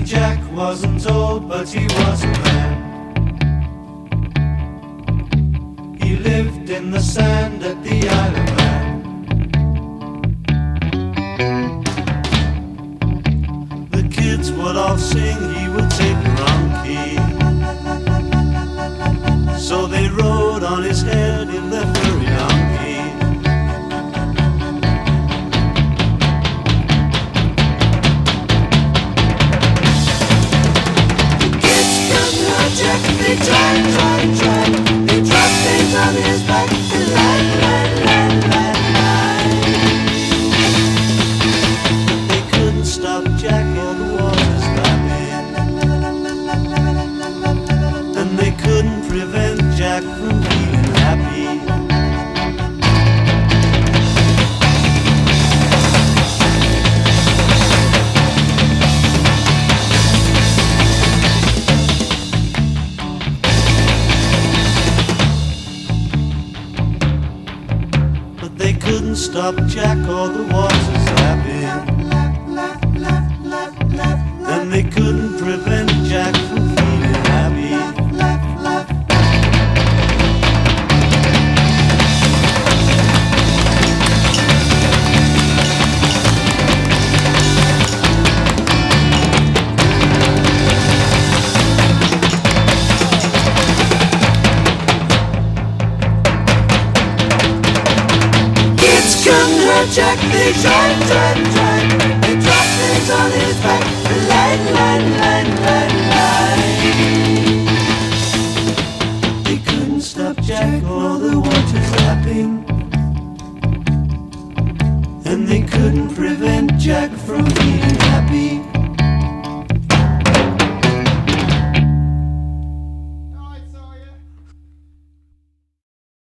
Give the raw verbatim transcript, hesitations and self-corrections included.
Jack wasn't old, but he was a man. He lived in the sand at the Isle of Man. The kids would all sing, he would take the wrong key. So they rode on his head in their furry donkey. The kids couldn't hurt Jack, they tried, tried, tried. They dropped things on his back and lied, lied, lied, lied, lied. They couldn't stop Jack or the water's lapping. And they couldn't prevent Jack from being happy. But they couldn't stop Jack or the water's lapping. And they couldn't prevent Jack from feeling happy. Couldn't hurt Jack, they tried, tried, tried. They dropped things on his back, lied, lied, lied, lied, lied. They couldn't stop Jack or the water's lapping. And they couldn't prevent Jack from being